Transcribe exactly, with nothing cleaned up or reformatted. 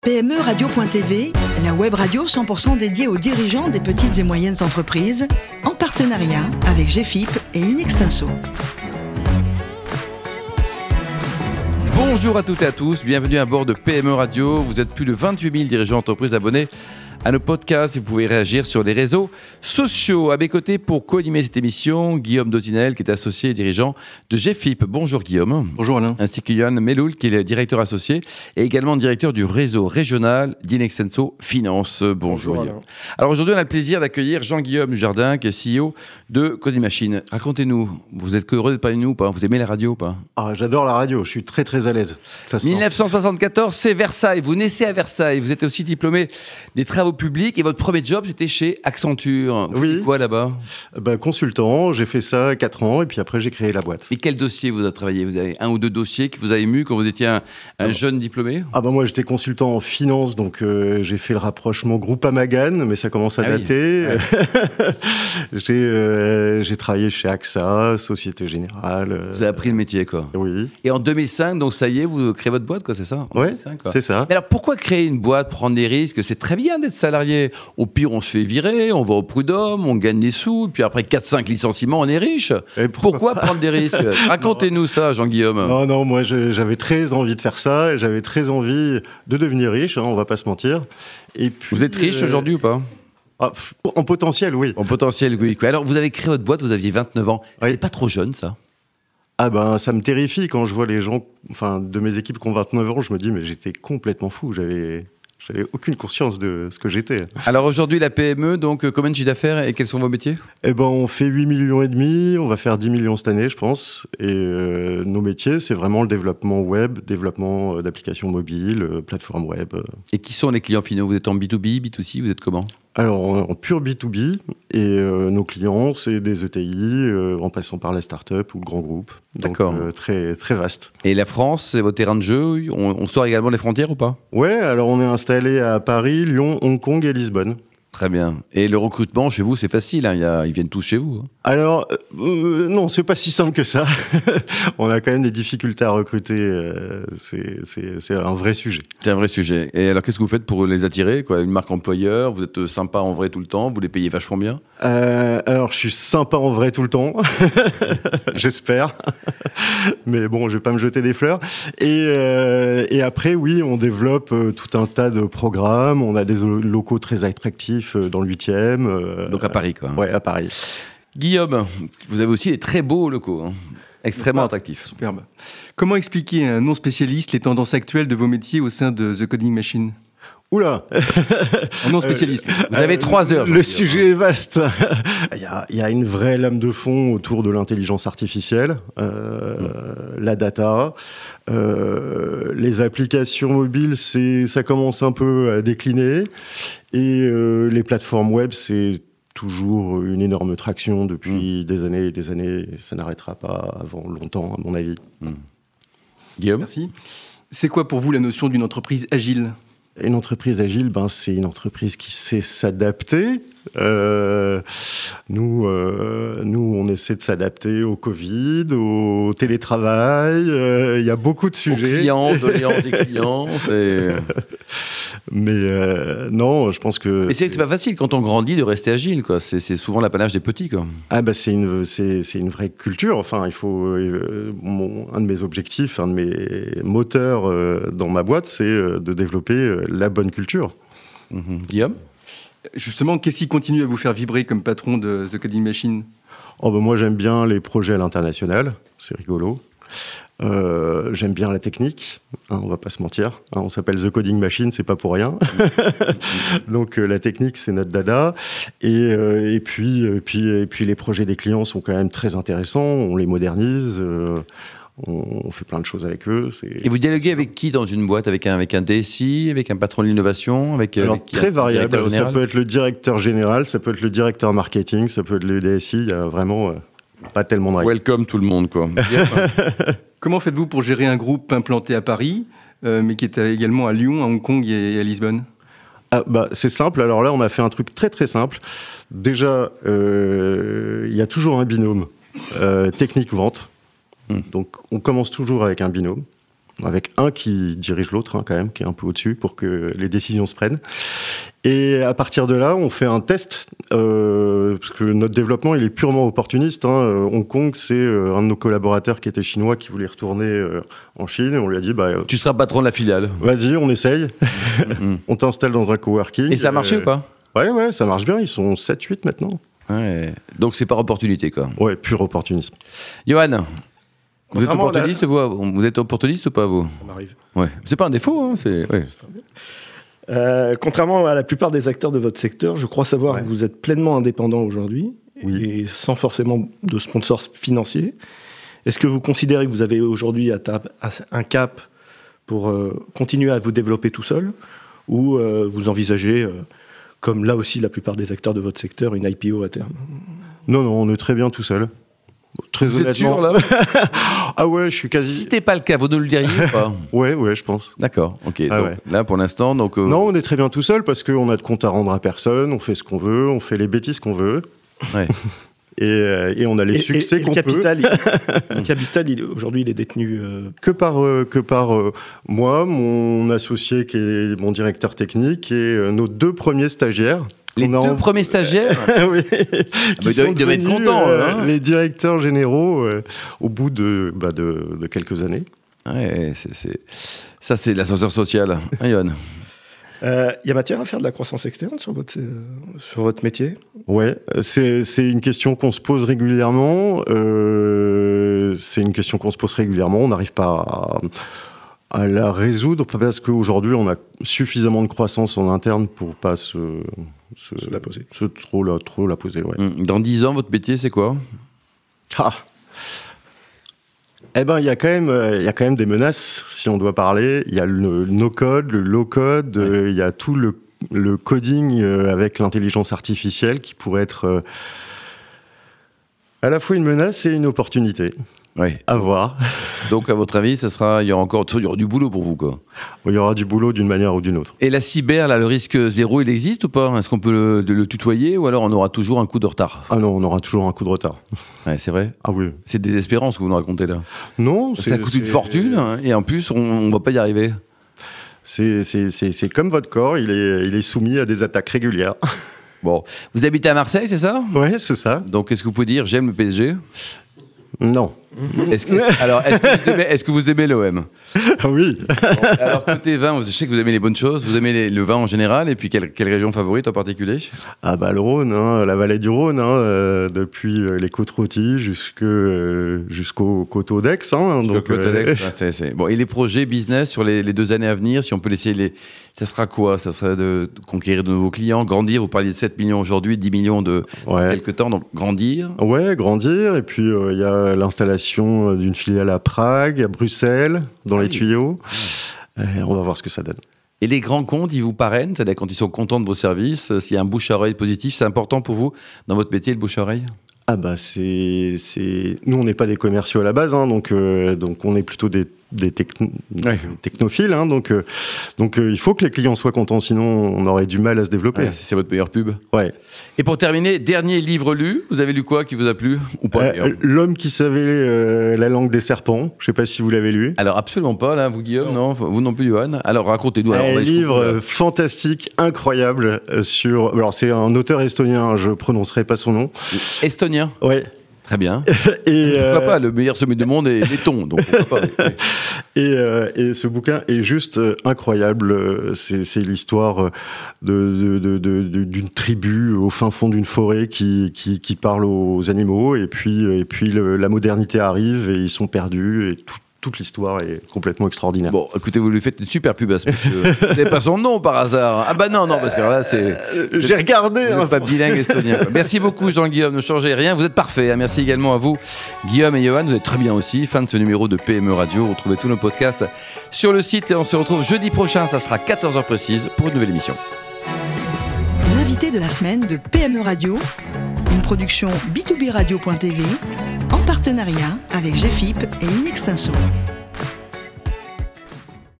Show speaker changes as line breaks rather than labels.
P M E Radio point T V, la web radio cent pour cent dédiée aux dirigeants des petites et moyennes entreprises, en partenariat avec G F I P et Inextinso.
Bonjour à toutes et à tous, bienvenue à bord de P M E Radio. Vous êtes plus de vingt-huit mille dirigeants d'entreprises abonnés à nos podcasts. Vous pouvez réagir sur les réseaux sociaux. À mes côtés, pour co-animer cette émission, Guillaume Dotinel, qui est associé et dirigeant de G F I P. Bonjour Guillaume.
Bonjour Alain.
Ainsi que Yann Meloul, qui est le directeur associé et également directeur du réseau régional d'Inextinso Finance. Bonjour,
Bonjour
Guillaume. Alors aujourd'hui, on a le plaisir d'accueillir Jean-Guillaume Dujardin, qui est C E O de Coding Machine. Racontez-nous, vous êtes heureux de parler de nous ou pas? Vous aimez la radio ou pas?
Ah, j'adore la radio, je suis très très à l'aise. Ça se sent.
dix-neuf cent soixante-quatorze, c'est Versailles. Vous naissez à Versailles. Vous êtes aussi diplômé des travaux publics et votre premier job, c'était chez Accenture. Vous
Oui.
faites quoi là-bas?
Bah, consultant, j'ai fait ça quatre ans et puis après j'ai créé la boîte.
Et quel dossier vous avez travaillé? Vous avez un ou deux dossiers qui vous avez ému quand vous étiez un, un
Ah.
jeune diplômé?
Ah bah moi j'étais consultant en finance, donc euh, j'ai fait le rapprochement Groupama Gann, mais ça commence à
Ah oui.
dater.
Ouais.
j'ai, euh, j'ai travaillé chez A X A, Société Générale. euh,
Vous avez appris le métier, quoi.
Oui,
Et en deux mille cinq, donc ça y est, vous créez votre boîte, quoi, c'est ça? En
ouais,
deux mille cinq, quoi.
c'est ça.
Mais alors pourquoi créer une boîte, prendre des risques? C'est très bien d'être salarié. Au pire, on se fait virer, on va au prud'homme, on gagne des sous, puis après quatre cinq licenciements, on est riche.
Et pourquoi
Pourquoi prendre des risques? Racontez-nous ça, Jean-Guillaume.
Non, non, moi je- j'avais très envie de faire ça, et j'avais très envie de devenir riche, hein, on va pas se mentir. Et puis,
Vous êtes riche
euh,
aujourd'hui ou pas?
ah, pff, en potentiel, oui.
En potentiel, oui. Alors, vous avez créé votre boîte, vous aviez vingt-neuf ans.
Oui.
C'est pas trop jeune, ça?
Ah ben, ça me terrifie quand je vois les gens, enfin, de mes équipes qui ont vingt-neuf ans, je me dis, mais j'étais complètement fou, j'avais, j'avais aucune conscience de ce que j'étais.
Alors, aujourd'hui, la P M E, donc, euh, combien de chiffre d'affaires et quels sont vos métiers?
Eh ben, on fait huit millions et demi, on va faire dix millions cette année, je pense, et euh, nos métiers, c'est vraiment le développement web, développement euh, d'applications mobiles, euh, plateformes web. euh.
Et qui sont les clients finaux? Vous êtes en B deux B, B deux C, vous êtes comment?
Alors, en, en pur B deux B, et euh, nos clients, c'est des E T I, euh, en passant par la start-up ou le grand groupe. Donc,
D'accord.
euh, très, très vaste.
Et la France, c'est votre terrain de jeu? On, on sort également les frontières ou pas?
Ouais, alors on est installé à Paris, Lyon, Hong Kong et Lisbonne.
Très bien. Et le recrutement, chez vous, c'est facile, hein, il y a- ils viennent tous chez vous, hein.
Alors, euh, non, c'est pas si simple que ça. On a quand même des difficultés à recruter. euh, c'est, c'est, c'est un vrai sujet.
C'est un vrai sujet. Et alors, qu'est-ce que vous faites pour les attirer, quoi? Une marque employeur, vous êtes sympa en vrai tout le temps, vous les payez vachement bien?
Euh, alors, je suis sympa en vrai tout le temps. J'espère. Mais bon, je vais pas me jeter des fleurs. Et, euh, et après, oui, on développe euh, tout un tas de programmes. On a des lo- locaux très attractifs euh, dans le huitième. euh,
Donc à Paris, quoi.
Ouais, à Paris.
Guillaume, vous avez aussi des très beaux locaux, hein, extrêmement attractifs.
Superbe. Comment expliquer à un non-spécialiste les tendances actuelles de vos métiers au sein de The Coding Machine?
Oula.
Un non-spécialiste.
Vous avez trois heures.
Le
Jean-Guillaume.
sujet est vaste. il, y a, il y a une vraie lame de fond autour de l'intelligence artificielle, euh, la data, euh, les applications mobiles, c'est, ça commence un peu à décliner, et euh, les plateformes web, c'est toujours une énorme traction depuis des années et des années. Et ça n'arrêtera pas avant longtemps, à mon avis.
Guillaume?
Merci. C'est quoi pour vous la notion d'une entreprise agile?
Une entreprise agile, ben, c'est une entreprise qui sait s'adapter. Euh, nous, euh, nous, on essaie de s'adapter au Covid, au télétravail. Euh, Il y a beaucoup de
Aux
sujets.
clients, doléances des clients, c'est...
Mais euh, non, je pense que...
Mais c'est, c'est pas facile quand on grandit de rester agile, quoi. C'est, c'est souvent l'apanage des petits, quoi.
Ah bah c'est une, c'est, c'est une vraie culture. Enfin, il faut... euh, mon, un de mes objectifs, un de mes moteurs euh, dans ma boîte, c'est euh, de développer euh, la bonne culture.
Mhm. Guillaume?
Justement, qu'est-ce qui continue à vous faire vibrer comme patron de The Coding Machine?
Oh bah moi, j'aime bien les projets à l'international. C'est rigolo. Euh, j'aime bien la technique, hein, on va pas se mentir. Hein, on s'appelle The Coding Machine, c'est pas pour rien. Donc euh, la technique, c'est notre dada. Et, euh, et, puis, et, puis, et puis les projets des clients sont quand même très intéressants. On les modernise, euh, on, on fait plein de choses avec eux. C'est...
Et vous dialoguez avec qui dans une boîte? Avec un, avec un D S I, avec un patron de l'innovation, avec,
Alors,
avec qui,
très
un
variable.
directeur
Ça
général?
peut être le directeur général, ça peut être le directeur marketing, ça peut être le D S I. Il y a vraiment euh, pas tellement de règles.
Welcome tout le monde, quoi. Guillaume?
Comment faites-vous pour gérer un groupe implanté à Paris, euh, mais qui est également à Lyon, à Hong Kong et à Lisbonne?
Ah, bah, c'est simple. Alors là, on a fait un truc très très simple. Déjà, euh, il y a toujours un binôme euh, technique-vente.
Mmh.
Donc, on commence toujours avec un binôme. avec un qui dirige l'autre, hein, quand même, qui est un peu au-dessus pour que les décisions se prennent. Et à partir de là, on fait un test, euh, parce que notre développement, il est purement opportuniste. Hein. Hong Kong, c'est euh, un de nos collaborateurs qui était chinois qui voulait retourner euh, en Chine. Et on lui a dit, bah,
tu seras patron de la filiale.
Vas-y, on essaye.
Mm-hmm.
On t'installe dans un coworking.
Et ça a marché euh, ou pas ?
Ouais, ouais, ça marche bien. Ils sont sept huit maintenant.
Ouais. Donc c'est par opportunité, quoi.
Ouais, pur opportunisme.
Johan, vous êtes opportuniste, la... vous, vous êtes opportuniste ou pas, vous ?
Ça m'arrive.
Ouais. C'est pas un défaut, hein, c'est... Ouais.
Euh, contrairement à la plupart des acteurs de votre secteur, je crois savoir ouais. que vous êtes pleinement indépendant aujourd'hui, oui. et sans forcément de sponsors financiers. Est-ce que vous considérez que vous avez aujourd'hui un cap pour euh, continuer à vous développer tout seul, ou euh, vous envisagez, euh, comme là aussi la plupart des acteurs de votre secteur, une I P O à terme ?
Non, non, on est très bien tout seul. Très
vous
honnêtement.
êtes sûr, là ?
Ah ouais, je suis quasi...
Si c'était pas le cas, vous nous le diriez ou pas ?
Ouais, ouais, je pense.
D'accord, ok.
Ah
donc,
ouais.
Là, pour l'instant... donc. Euh...
Non, on est très bien tout seul parce qu'on a de compte à rendre à personne, on fait ce qu'on veut, on fait les bêtises qu'on veut.
Ouais.
et, euh, et on a les
et,
succès
et, et
qu'on
le capital,
peut.
Il, le capital, il, aujourd'hui, il est détenu... Euh...
Que par, euh, que par euh, moi, mon associé qui est mon directeur technique et euh, nos deux premiers stagiaires.
Les deux en... premiers stagiaires
oui.
Ah bah, ils devaient être contents.
Euh,
hein.
Les directeurs généraux euh, au bout de, bah, de, de quelques années.
Ouais, c'est, c'est... Ça, c'est l'ascenseur social. Hein, Johan ?
Il euh, y a matière à faire de la croissance externe sur votre, euh, sur votre métier ?
Ouais, c'est, c'est une question qu'on se pose régulièrement. Euh, c'est une question qu'on se pose régulièrement. On n'arrive pas à, à la résoudre parce qu'aujourd'hui, on a suffisamment de croissance en interne pour pas se... Se,
se la poser.
Se trop, la, trop la poser, ouais.
Dans dix ans, votre métier, c'est quoi ?
Ah Eh ben, il y a quand même, il y a quand même des menaces, si on doit parler. Il y a le no-code, le low-code, il ouais. euh, y a tout le, le coding euh, avec l'intelligence artificielle qui pourrait être euh, à la fois une menace et une opportunité.
Oui.
À voir.
Donc, à votre avis, ça sera, il y aura encore il y aura du boulot pour vous, quoi.
Il y aura du boulot d'une manière ou d'une autre.
Et la cyber, là, le risque zéro, il existe ou pas ? Est-ce qu'on peut le, le tutoyer ou alors on aura toujours un coup de retard ?
Ah non, on aura toujours un coup de retard.
Ouais, c'est vrai ?
Ah oui.
C'est désespérant ce que vous nous racontez là.
Non,
c'est, ça coûte c'est... une fortune hein, et en plus, on ne va pas y arriver.
C'est, c'est, c'est, c'est comme votre corps, il est, il est soumis à des attaques régulières.
Bon, vous habitez à Marseille, c'est ça ?
Ouais, c'est ça.
Donc, est-ce que vous pouvez dire j'aime le P S G ?
Non.
Est-ce que, est-ce, alors, est-ce que, vous aimez, est-ce que vous aimez l'O M ?
Oui.
Bon, alors, côté vin, je sais que vous aimez les bonnes choses. Vous aimez les, le vin en général. Et puis, quelle, quelle région favorite en particulier ?
Ah bah le Rhône, hein, la vallée du Rhône, hein, euh, depuis euh, les côtes rôties jusque, euh, jusqu'au coteau d'Aix. Hein, donc,
le coteau d'Aix,
euh...
c'est, c'est... Bon, et les projets business sur les, les deux années à venir, si on peut laisser les... Ça sera quoi ? Ça sera de conquérir de nouveaux clients, grandir. Vous parliez de sept millions aujourd'hui, dix millions de
ouais.
quelques temps, donc grandir.
Ouais, grandir. Et puis, il euh, y a l'installation d'une filiale à Prague, à Bruxelles, dans oui. les tuyaux. Et on va voir ce que ça donne.
Et les grands comptes, ils vous parrainent ? C'est-à-dire quand ils sont contents de vos services, s'il y a un bouche-à-oreille positif, c'est important pour vous dans votre métier, le bouche-à-oreille ?
Ah bah c'est, c'est... Nous, on n'est pas des commerciaux à la base, hein, donc, euh, donc on est plutôt des, des techno... ouais. technophiles. Hein, donc euh, donc euh, il faut que les clients soient contents, sinon on aurait du mal à se développer.
Ouais, c'est votre meilleure pub.
Ouais.
Et pour terminer, dernier livre lu, vous avez lu quoi qui vous a plu ou pas
euh, L'homme qui savait euh, la langue des serpents, je ne sais pas si vous l'avez lu.
Alors absolument pas, là, vous Guillaume, non, non vous non plus Johan. Alors racontez-nous. Alors,
un livre fantastique, incroyable, sur... Alors c'est un auteur estonien, je ne prononcerai pas son nom.
Estonien ?
Ouais.
Très bien.
Et
pourquoi
euh...
pas, le meilleur sommet du monde est laiton, donc pourquoi pas. Oui.
Et, euh, et ce bouquin est juste euh, incroyable. C'est, c'est l'histoire de, de, de, de, d'une tribu au fin fond d'une forêt qui, qui, qui parle aux animaux. Et puis, et puis le, la modernité arrive et ils sont perdus. Et tout, toute l'histoire est complètement extraordinaire.
Bon, écoutez, vous lui faites une super pub à ce monsieur. Vous n'avez pas son nom par hasard ? Ah bah non, non, parce que là, c'est...
Euh, j'ai regardé.
Vous n'êtes pas bilingue estonien. Quoi. Merci beaucoup, Jean-Guillaume. Ne changez rien, vous êtes parfait. Merci également à vous, Guillaume et Johan. Vous êtes très bien aussi. Fin de ce numéro de P M E Radio. Retrouvez tous nos podcasts sur le site et on se retrouve jeudi prochain. Ça sera quatorze heures précises pour une nouvelle émission.
L'invité de la semaine de P M E Radio, une production b to b radio point t v en partenariat avec G F I P et Inextinso.